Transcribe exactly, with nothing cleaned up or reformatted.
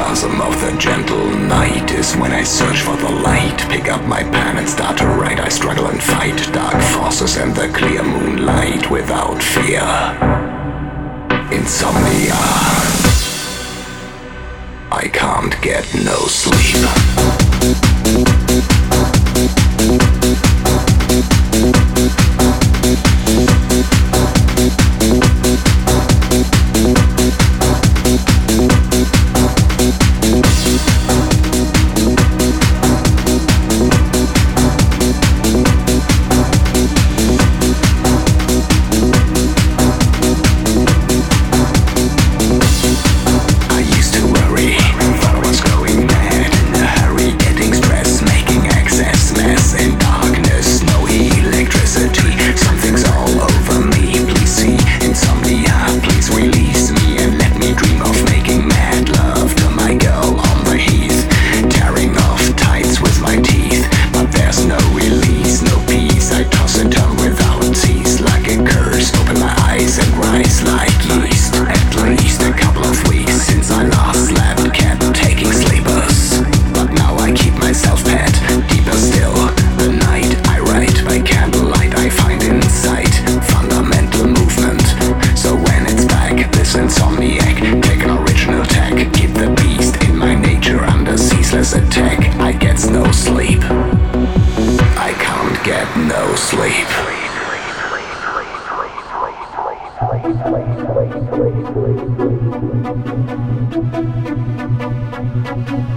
spasm of the gentle night is when I search for the light. Pick up my pen and start to write. I struggle and fight dark forces and the clear moonlight without fear. Insomnia. I can't get no sleep. Sleep.